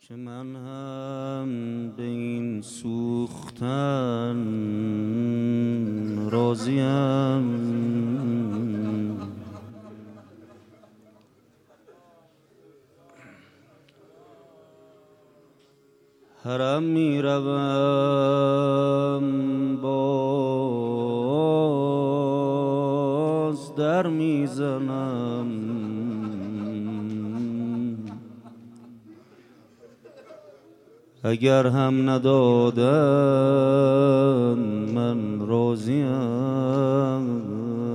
که من هم به این سوختن راضیم. حرم می روم باز در می زنم، اگر هم ندادن من راضیم.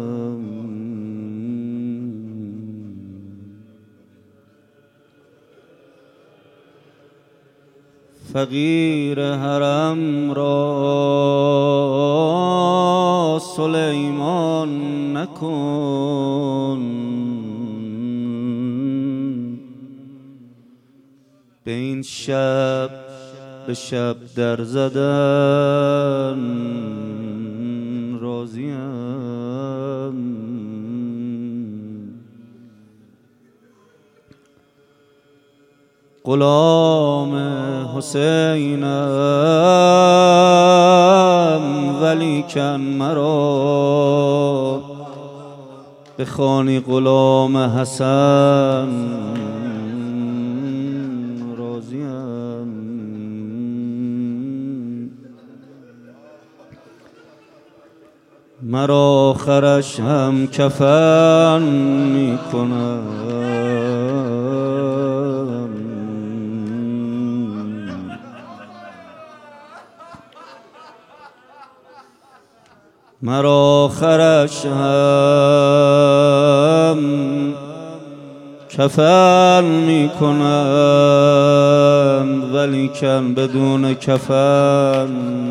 فقیر حرم را سلیمان نکن، به این شب به شب در زدن راضیم. غلام حسینم ولیکن مرا بخوانی غلام حسن راضیم. مرا خرش هم کفن می کند، مرا خرش هم کفن می کنند ولیکن بدون کفن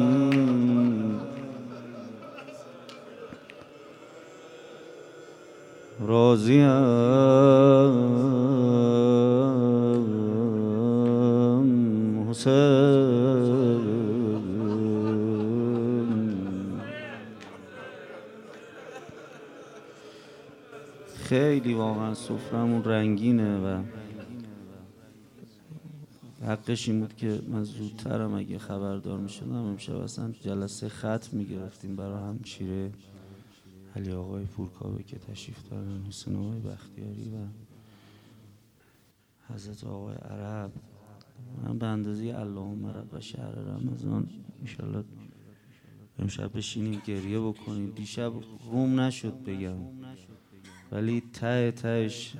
راضیم. حسین خیلی واقعا سفرمون رنگینه و حقش این بود که من زودترم اگه خبردار میشدم امشب اصلا جلسه ختم میگرفتیم برای همشیره علی آقای پورکاوه که تشریف دارن، حسین آقای بختیاری و حضرت آقای عرب. من به اندازه اللهم رب و شهر رمضان انشالله امشب بشینیم گریه بکنیم. دیشب روم نشد بگم، ولی ته تهش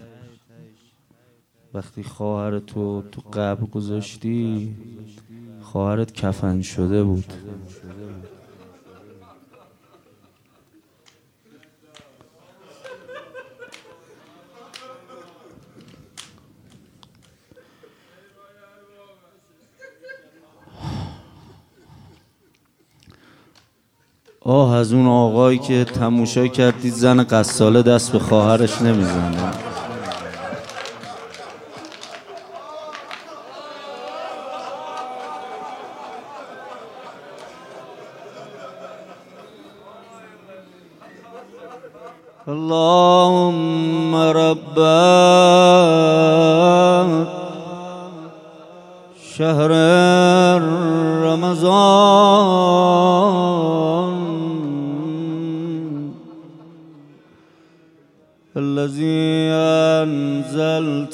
وقتی خواهرت تو قبر گذاشتی خواهرت کفن شده بود. آه از اون آقایی که تماشا کردید زن قصاله دست به خواهرش نمیزنه. اللهم رب شهر رمضان الذي أنزلت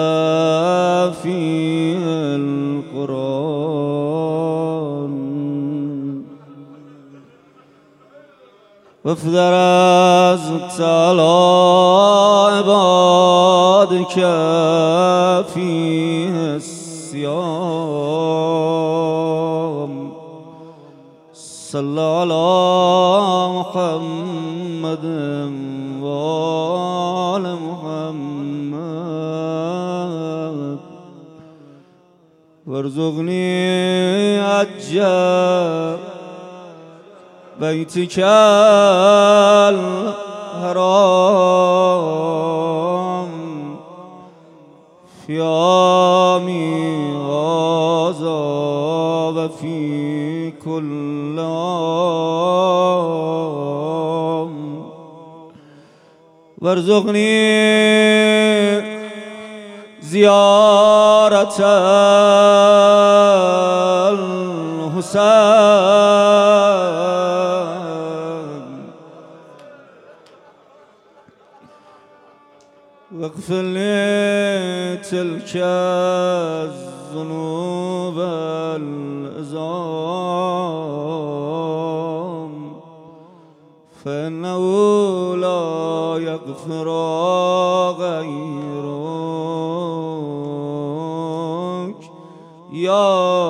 فيه القرآن وافرزت على عبادك فيه الصيام. صل على محمد وآل محمد وارزقني عجل بیتک الحرام فی عامی هذا و فی کل عام وارزقنی زيارة الحسين واغفر لي تلك الذنوب العظام فإنه لا يغفر غيرك يا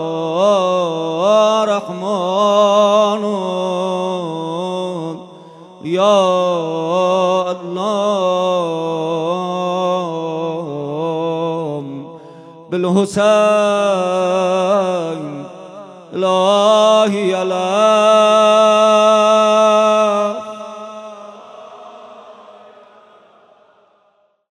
رحمن يا الله بالحسين إلهي عليك